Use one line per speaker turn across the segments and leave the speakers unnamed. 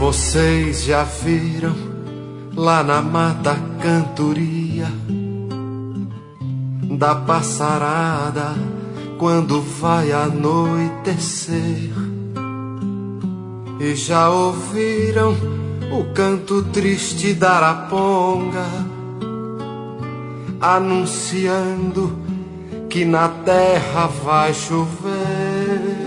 Vocês já viram lá na mata a cantoria da passarada quando vai anoitecer? E já ouviram o canto triste da araponga anunciando que na terra vai chover?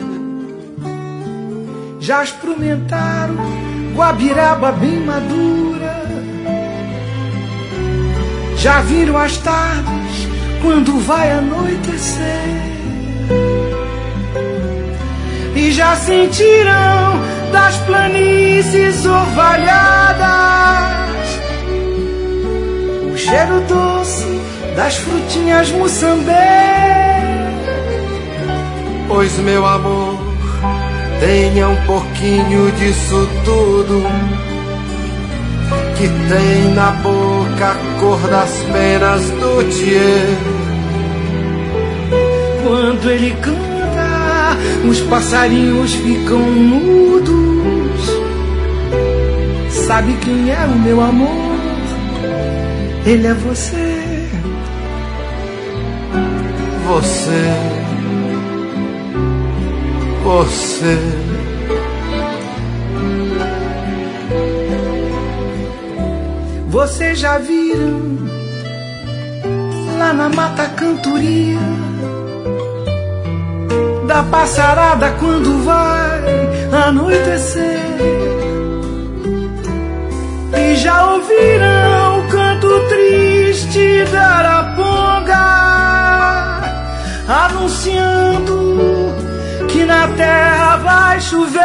Já experimentaram guabiraba bem madura? Já viram as tardes quando vai anoitecer? E já sentiram das planícies orvalhadas o cheiro doce das frutinhas moçambê?
Pois, meu amor, tenha um pouquinho disso tudo, que tem na boca a cor das penas do Tiê.
Quando ele canta, os passarinhos ficam mudos. Sabe quem é o meu amor? Ele é você.
Você.
Vocês já viram lá na mata a cantoria da passarada quando vai anoitecer? E já ouviram o canto triste da araponga anunciando que na terra vai chover?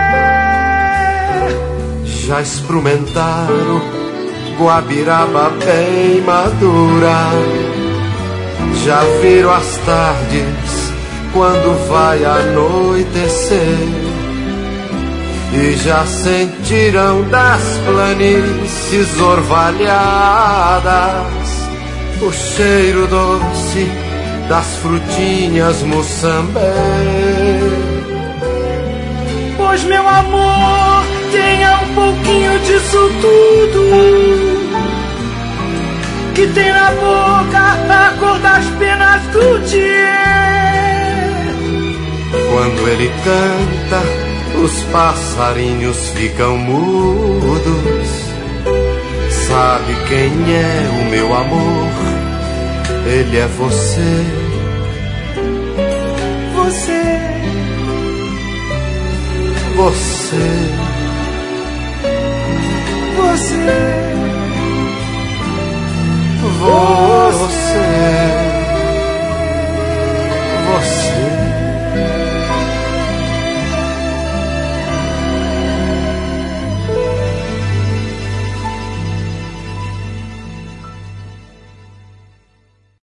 Já experimentaram guabiraba bem madura? Já viram as tardes quando vai anoitecer? E já sentiram das planícies orvalhadas o cheiro doce das frutinhas moçambê?
Pois, meu amor, tenha um pouquinho disso tudo, que tem na boca a cor das penas do Tiê.
Quando ele canta, os passarinhos ficam mudos. Sabe quem é o meu amor? Ele é você.
Você.